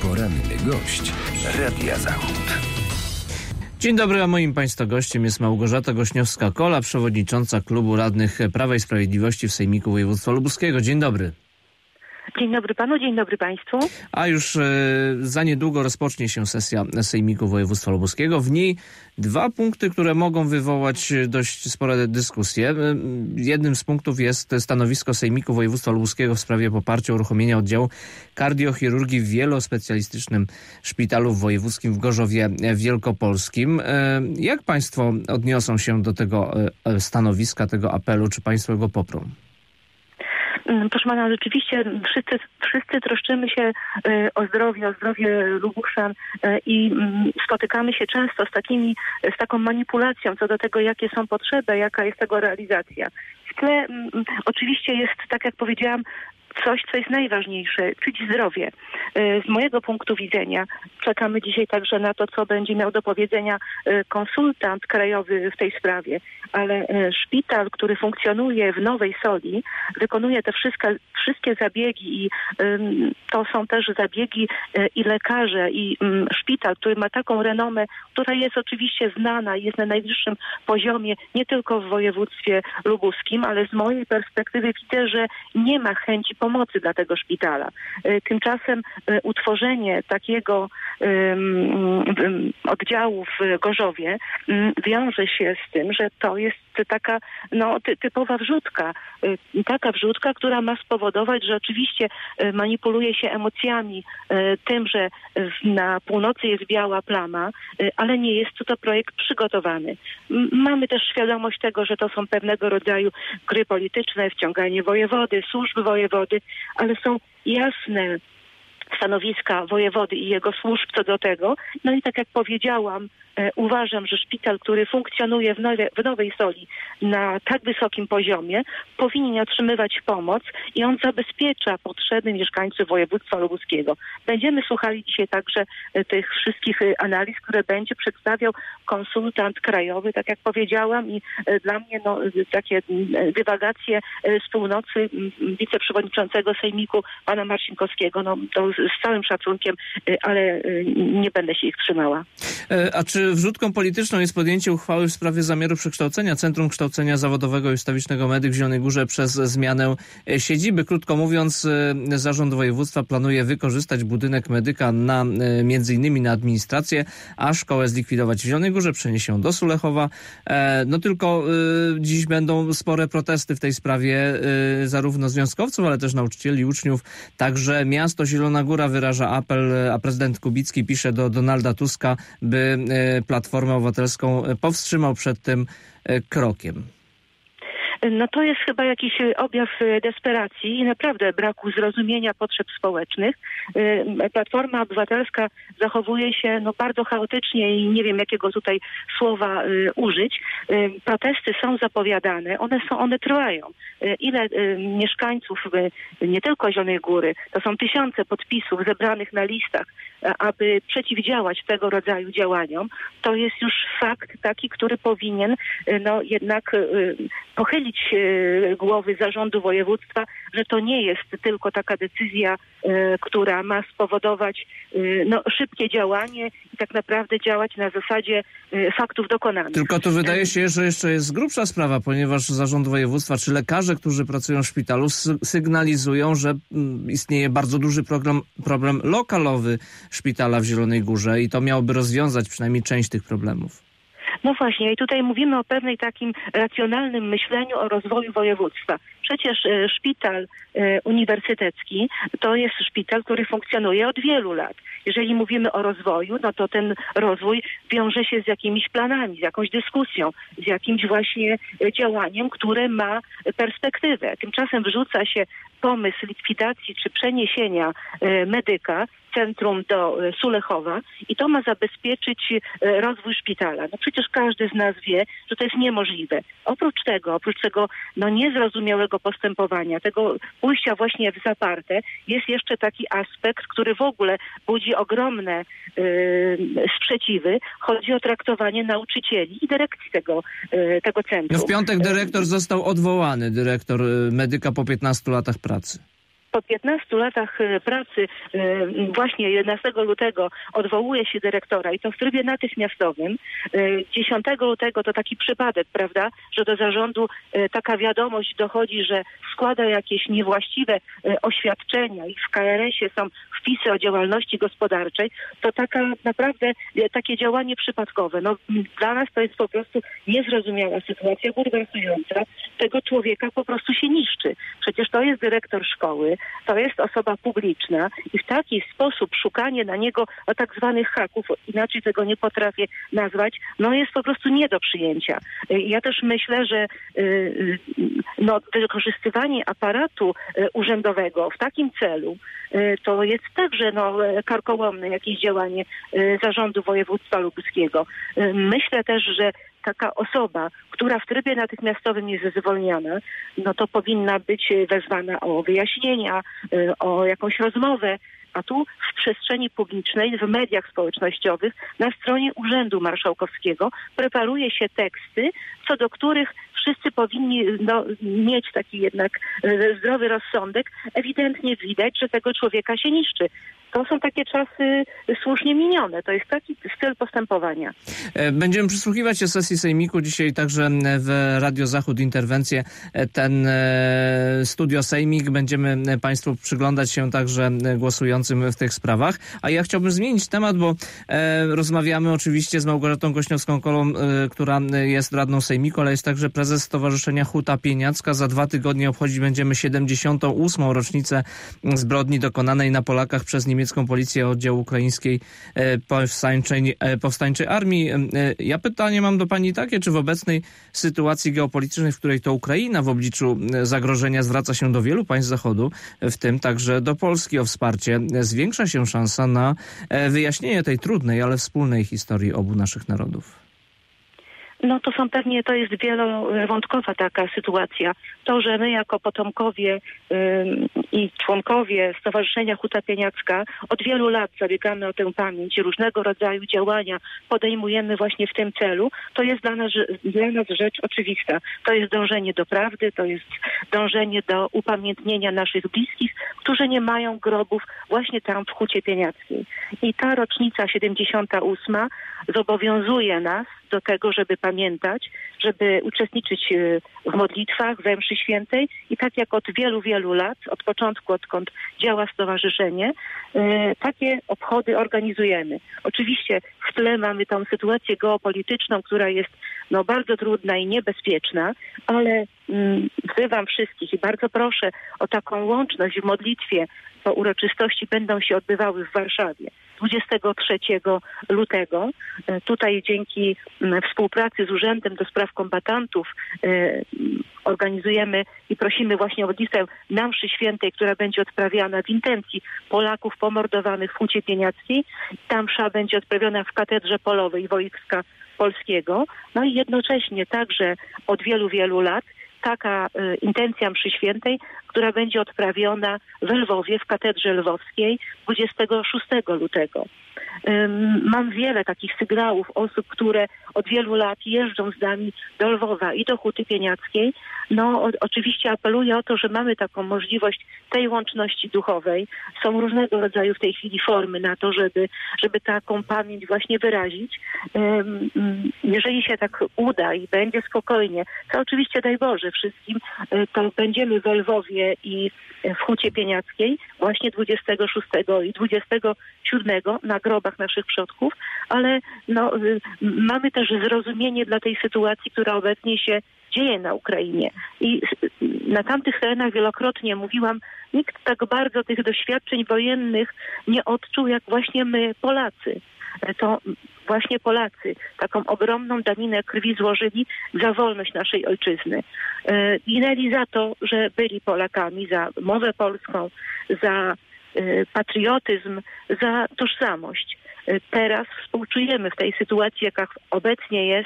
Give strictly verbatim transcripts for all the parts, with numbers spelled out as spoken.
Poranny gość Radia Zachód. Dzień dobry, a moim Państwa gościem jest Małgorzata Gośniowska-Kola, przewodnicząca Klubu Radnych Prawa i Sprawiedliwości w Sejmiku Województwa Lubuskiego. Dzień dobry. Dzień dobry panu, dzień dobry państwu. A już e, za niedługo rozpocznie się sesja Sejmiku Województwa Lubuskiego. W niej dwa punkty, które mogą wywołać dość spore dyskusje. E, jednym z punktów jest stanowisko Sejmiku Województwa Lubuskiego w sprawie poparcia uruchomienia oddziału kardiochirurgii w wielospecjalistycznym szpitalu wojewódzkim w Gorzowie Wielkopolskim. E, jak państwo odniosą się do tego e, stanowiska, tego apelu? Czy państwo go poprą? Proszę pana, rzeczywiście wszyscy, wszyscy troszczymy się o zdrowie, o zdrowie Lubuszan i spotykamy się często z takimi, z taką manipulacją co do tego, jakie są potrzeby, jaka jest tego realizacja. W tle oczywiście jest, tak jak powiedziałam, coś, co jest najważniejsze, czyli zdrowie. Z mojego punktu widzenia czekamy dzisiaj także na to, co będzie miał do powiedzenia konsultant krajowy w tej sprawie, ale szpital, który funkcjonuje w Nowej Soli, wykonuje te wszystkie, wszystkie zabiegi i um, to są też zabiegi i lekarze i um, szpital, który ma taką renomę, która jest oczywiście znana i jest na najwyższym poziomie, nie tylko w województwie lubuskim, ale z mojej perspektywy widzę, że nie ma chęci pomocy dla tego szpitala. Tymczasem utworzenie takiego um, oddziału w Gorzowie um, wiąże się z tym, że to jest taka no, ty, typowa wrzutka. Taka wrzutka, która ma spowodować, że oczywiście manipuluje się emocjami tym, że na północy jest biała plama, ale nie jest to projekt przygotowany. Mamy też świadomość tego, że to są pewnego rodzaju gry polityczne, wciąganie wojewody, służby wojewody, ale są jasne stanowiska wojewody i jego służb co do tego. No i tak jak powiedziałam, e, uważam, że szpital, który funkcjonuje w, nowe, w Nowej Soli na tak wysokim poziomie, powinien otrzymywać pomoc i on zabezpiecza potrzeby mieszkańców województwa lubuskiego. Będziemy słuchali dzisiaj także e, tych wszystkich e, analiz, które będzie przedstawiał konsultant krajowy, tak jak powiedziałam, i e, dla mnie no, takie e, dywagacje e, z północy m, wiceprzewodniczącego Sejmiku, pana Marcinkowskiego, no to z całym szacunkiem, ale nie będę się ich trzymała. A czy wrzutką polityczną jest podjęcie uchwały w sprawie zamiaru przekształcenia Centrum Kształcenia Zawodowego i Ustawicznego Medyk w Zielonej Górze przez zmianę siedziby? Krótko mówiąc, Zarząd Województwa planuje wykorzystać budynek Medyka na między innymi na administrację, a szkołę zlikwidować w Zielonej Górze, przenieść ją do Sulechowa. No tylko dziś będą spore protesty w tej sprawie zarówno związkowców, ale też nauczycieli, uczniów. Także miasto Zielona Góra wyraża apel, a prezydent Kubicki pisze do Donalda Tuska, by Platformę Obywatelską powstrzymał przed tym krokiem. No to jest chyba jakiś objaw desperacji i naprawdę braku zrozumienia potrzeb społecznych. Platforma Obywatelska zachowuje się no bardzo chaotycznie i nie wiem jakiego tutaj słowa użyć. Protesty są zapowiadane, one są, one trwają. Ile mieszkańców, nie tylko Zielonej Góry, to są tysiące podpisów zebranych na listach, aby przeciwdziałać tego rodzaju działaniom, to jest już fakt taki, który powinien no jednak pochylić głowy zarządu województwa, że to nie jest tylko taka decyzja, która ma spowodować no, szybkie działanie i tak naprawdę działać na zasadzie faktów dokonanych. Tylko to wydaje się, że jeszcze jest grubsza sprawa, ponieważ zarząd województwa czy lekarze, którzy pracują w szpitalu, sygnalizują, że istnieje bardzo duży problem, problem lokalowy szpitala w Zielonej Górze i to miałoby rozwiązać przynajmniej część tych problemów. No właśnie, i tutaj mówimy o pewnej takim racjonalnym myśleniu o rozwoju województwa. Przecież e, szpital e, uniwersytecki to jest szpital, który funkcjonuje od wielu lat. Jeżeli mówimy o rozwoju, no to ten rozwój wiąże się z jakimiś planami, z jakąś dyskusją, z jakimś właśnie działaniem, które ma perspektywę. Tymczasem wrzuca się pomysł likwidacji czy przeniesienia e, medyka, centrum do e, Sulechowa i to ma zabezpieczyć e, rozwój szpitala. No przecież każdy z nas wie, że to jest niemożliwe. Oprócz tego, oprócz tego no niezrozumiałego postępowania, tego pójścia właśnie w zaparte, jest jeszcze taki aspekt, który w ogóle budzi ogromne e, sprzeciwy. Chodzi o traktowanie nauczycieli i dyrekcji tego, e, tego centrum. No w piątek dyrektor został odwołany, dyrektor medyka po piętnastu latach pracy. po piętnastu latach pracy właśnie jedenastego lutego odwołuje się dyrektora i to w trybie natychmiastowym. dziesiątego lutego to taki przypadek, prawda, że do zarządu taka wiadomość dochodzi, że składa jakieś niewłaściwe oświadczenia i w K R S ie są wpisy o działalności gospodarczej, to taka naprawdę takie działanie przypadkowe. No, dla nas to jest po prostu niezrozumiała sytuacja, bulwersująca. Tego człowieka po prostu się niszczy. Przecież to jest dyrektor szkoły, to jest osoba publiczna i w taki sposób szukanie na niego o tak zwanych haków, inaczej tego nie potrafię nazwać, no jest po prostu nie do przyjęcia. Ja też myślę, że no, wykorzystywanie aparatu urzędowego w takim celu to jest także no, karkołomne jakieś działanie zarządu województwa lubuskiego. Myślę też, że taka osoba, która w trybie natychmiastowym jest zwolniona, no to powinna być wezwana o wyjaśnienia, o jakąś rozmowę, a tu w przestrzeni publicznej, w mediach społecznościowych, na stronie Urzędu Marszałkowskiego preparuje się teksty, co do których wszyscy powinni no, mieć taki jednak zdrowy rozsądek. Ewidentnie widać, że tego człowieka się niszczy. To są takie czasy słusznie minione. To jest taki styl postępowania. Będziemy przysłuchiwać się sesji Sejmiku. Dzisiaj także w Radio Zachód interwencję ten Studio Sejmik. Będziemy Państwu przyglądać się także głosującym w tych sprawach. A ja chciałbym zmienić temat, bo rozmawiamy oczywiście z Małgorzatą Kośniowską-Kolą, która jest radną Sejmiku, ale jest także prezes Stowarzyszenia Huta Pieniacka. Za dwa tygodnie obchodzić będziemy siedemdziesiątą ósmą rocznicę zbrodni dokonanej na Polakach przez niemiecką policję oddziału ukraińskiej powstańczej, powstańczej armii. Ja pytanie mam do pani takie, czy w obecnej sytuacji geopolitycznej, w której to Ukraina w obliczu zagrożenia zwraca się do wielu państw Zachodu, w tym także do Polski o wsparcie, zwiększa się szansa na wyjaśnienie tej trudnej, ale wspólnej historii obu naszych narodów? No to są pewnie, to jest wielowątkowa taka sytuacja. To, że my jako potomkowie ym, i członkowie Stowarzyszenia Huta Pieniacka od wielu lat zabiegamy o tę pamięć i różnego rodzaju działania podejmujemy właśnie w tym celu, to jest dla nas, dla nas rzecz oczywista. To jest dążenie do prawdy, to jest dążenie do upamiętnienia naszych bliskich, którzy nie mają grobów właśnie tam w Hucie Pieniackiej. I ta rocznica siedemdziesiąta ósma zobowiązuje nas do tego, żeby pamiętać, żeby uczestniczyć w modlitwach, we mszy świętej i tak jak od wielu, wielu lat, od początku, odkąd działa stowarzyszenie, takie obchody organizujemy. Oczywiście w tle mamy tą sytuację geopolityczną, która jest no, bardzo trudna i niebezpieczna, ale mm, wzywam wszystkich i bardzo proszę o taką łączność w modlitwie, bo uroczystości będą się odbywały w Warszawie dwudziestego trzeciego lutego. Tutaj dzięki współpracy z Urzędem do Spraw Kombatantów organizujemy i prosimy właśnie o modlitwę na mszy świętej, która będzie odprawiana w intencji Polaków pomordowanych w Hucie Pieniackiej. Ta msza będzie odprawiona w Katedrze Polowej Wojska Polskiego. No i jednocześnie także od wielu, wielu lat taka y, intencja mszy świętej, która będzie odprawiona w Lwowie, w Katedrze Lwowskiej dwudziestego szóstego lutego. Ym, mam wiele takich sygnałów osób, które od wielu lat jeżdżą z nami do Lwowa i do Huty Pieniackiej. No o, oczywiście apeluję o to, że mamy taką możliwość tej łączności duchowej. Są różnego rodzaju w tej chwili formy na to, żeby, żeby taką pamięć właśnie wyrazić. Ym, jeżeli się tak uda i będzie spokojnie, to oczywiście daj Boże wszystkim, to będziemy w Lwowie i w Hucie Pieniackiej właśnie dwudziestego szóstego i dwudziestego siódmego na grobach naszych przodków, ale no, mamy też zrozumienie dla tej sytuacji, która obecnie się dzieje na Ukrainie. I na tamtych terenach wielokrotnie mówiłam, nikt tak bardzo tych doświadczeń wojennych nie odczuł jak właśnie my, Polacy. To właśnie Polacy taką ogromną daninę krwi złożyli za wolność naszej ojczyzny. Ginęli za to, że byli Polakami, za mowę polską, za patriotyzm, za tożsamość. Teraz współczujemy w tej sytuacji, jaka obecnie jest,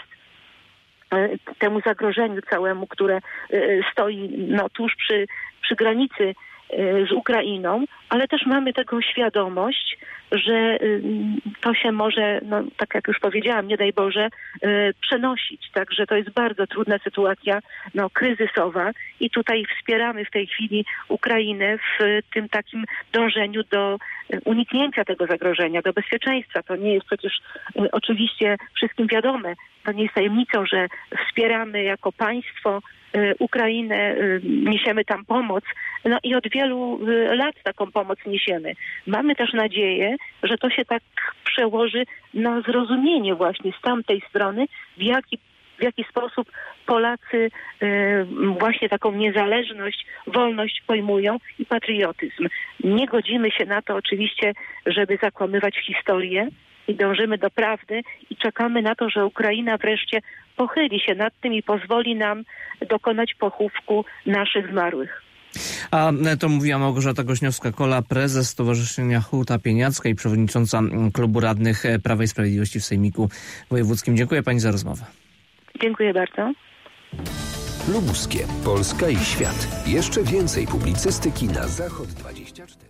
temu zagrożeniu całemu, które stoi no, tuż przy, przy granicy z Ukrainą, ale też mamy taką świadomość, że to się może, no, tak jak już powiedziałam, nie daj Boże, przenosić. Także to jest bardzo trudna sytuacja, no, kryzysowa i tutaj wspieramy w tej chwili Ukrainę w tym takim dążeniu do uniknięcia tego zagrożenia, do bezpieczeństwa. To nie jest przecież oczywiście wszystkim wiadome. To nie jest tajemnicą, że wspieramy jako państwo Ukrainę, niesiemy tam pomoc, no i od wielu lat taką pomoc niesiemy. Mamy też nadzieję, że to się tak przełoży na zrozumienie właśnie z tamtej strony, w jaki, w jaki sposób Polacy właśnie taką niezależność, wolność pojmują i patriotyzm. Nie godzimy się na to oczywiście, żeby zakłamywać historię, i dążymy do prawdy i czekamy na to, że Ukraina wreszcie pochyli się nad tym i pozwoli nam dokonać pochówku naszych zmarłych. A to mówiła Małgorzata Goźniowska-Kola, prezes Stowarzyszenia Huta Pieniacka i przewodnicząca Klubu Radnych Prawa i Sprawiedliwości w Sejmiku Wojewódzkim. Dziękuję pani za rozmowę. Dziękuję bardzo. Lubuskie, Polska i świat. Jeszcze więcej publicystyki na Zachód dwadzieścia cztery.